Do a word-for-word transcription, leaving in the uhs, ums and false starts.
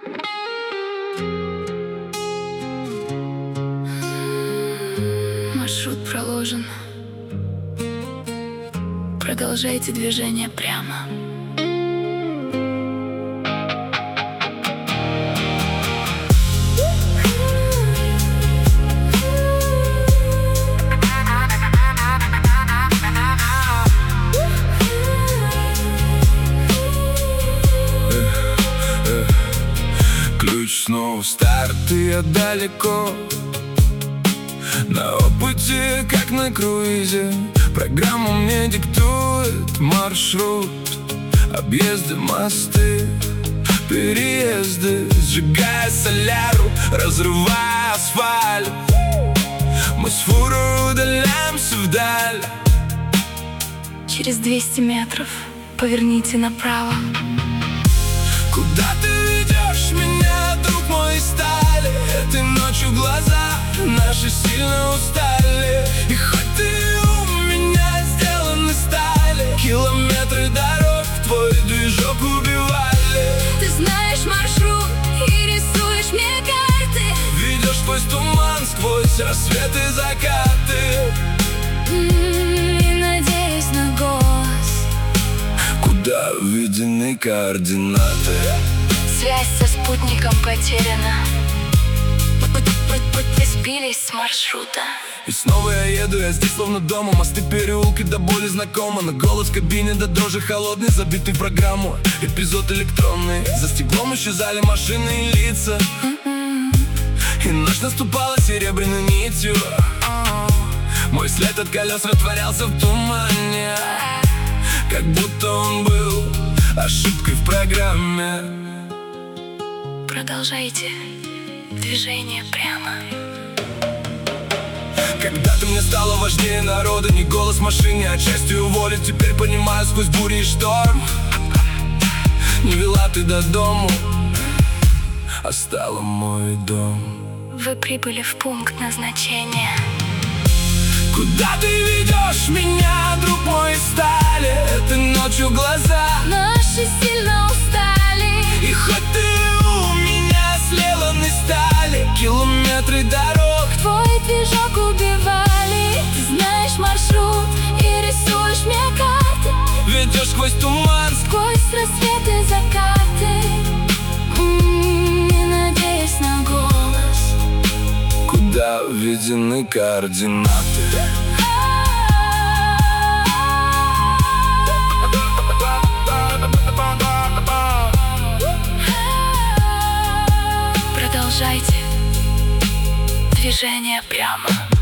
Маршрут проложен. Продолжайте движение прямо. Ключ снова в старт, и я далеко. На опыте, как на круизе. Программа мне диктует маршрут. Объезды, мосты, переезды, сжигая соляру, разрывая асфальт. Мы с фурой удаляемся вдаль. Через двести метров поверните направо. Куда ты ведешь меня, друг мой из стали? Этой ночью глаза наши сильно устали. И хоть ты у меня сделан из стали, километры дорог твой движок убивали. Ты знаешь маршрут и рисуешь мне карты. Ведешь сквозь туман, сквозь рассветы и закаты. И надеюсь на голос. Куда введены координаты? Связь со спутником потеряна. Мы сбились с маршрута. И снова я еду, я здесь словно дома. Мосты, переулки до боли знакомо. Но голос в кабине до дрожи холодный, забитый в программу. Эпизод электронный. За стеклом исчезали машины и лица. И ночь наступала серебряной нитью. Мой след от колес растворялся в тумане, как будто он был ошибкой в программе. Продолжайте движение прямо. Когда-то мне стало важнее народа, не голос в машине, а частью воли. Теперь понимаю сквозь бури и шторм. Не вела ты до дому, а стала мой дом. Вы прибыли в пункт назначения. Куда ты ведешь меня, друг мой из стали? Этой ночью глаза Наши сильно устали. И хоть ты у меня сделан из стали, километры дорог Твой движок убивали. Ты знаешь маршрут и рисуешь мне карты. ведешь сквозь туман, Сквозь рассветы и закаты. М, Не надеюсь на голос. куда введены координаты. Продолжайте движение прямо.